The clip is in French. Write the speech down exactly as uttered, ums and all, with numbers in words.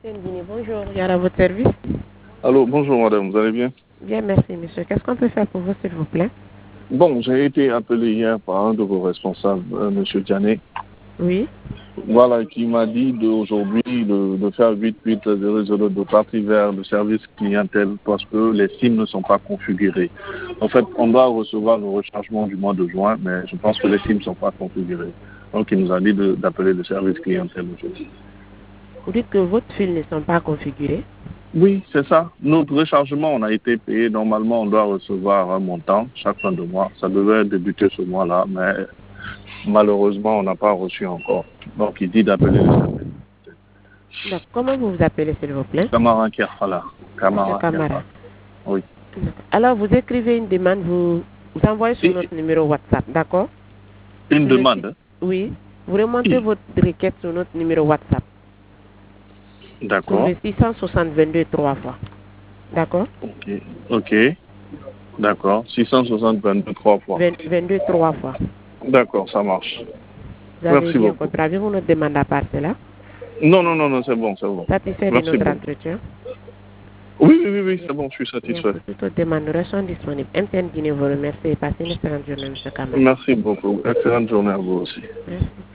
Guinée, bonjour, il y a à votre service. Allô, bonjour madame, vous allez bien? Bien, merci monsieur. Qu'est-ce qu'on peut faire pour vous, s'il vous plaît? Bon, j'ai été appelé hier par un de vos responsables, euh, monsieur Diané. Oui. Voilà, qui m'a dit d'aujourd'hui de, de faire vite, vite, de résoudre, de partir vers le service clientèle parce que les SIM ne sont pas configurés. En fait, on doit recevoir le rechargement du mois de juin, mais je pense que les SIM ne sont pas configurés. Donc, il nous a dit de- d'appeler le service clientèle aujourd'hui. Vous dites que votre fils ne sont pas configurés? Oui, c'est ça. Notre rechargement, on a été payé. Normalement, on doit recevoir un montant chaque fin de mois. Ça devait débuter ce mois-là, mais malheureusement, on n'a pas reçu encore. Donc, il dit d'appeler le service. Donc, comment vous vous appelez, s'il vous plaît? Camara Kerfala. Monsieur Camara Camara. Kerfala. Oui. Alors, vous écrivez une demande, vous, vous envoyez sur Et notre numéro WhatsApp, d'accord? une Sur le demande. site- Hein? Oui. Vous remontez Oui. votre requête sur notre numéro WhatsApp. Sur D'accord. le six cent soixante vingt-deux trois fois. D'accord? Ok. Ok. D'accord. six cent soixante vingt-deux trois fois. vingt vingt-deux trois fois. D'accord, ça marche. Vous avez Merci bien beaucoup. compris. Avez-vous notre demande à part cela? Non, non, non, non, c'est bon, c'est bon. Satisfait de Merci notre beaucoup. entretien? Oui, oui, oui, oui, c'est bon, je suis Bien, satisfait. pour toutes les demandes, nous sommes disponibles. M T N Guinée vous remercie et passez une excellente journée, monsieur Kamara. Merci beaucoup. Excellente journée à vous aussi. Merci.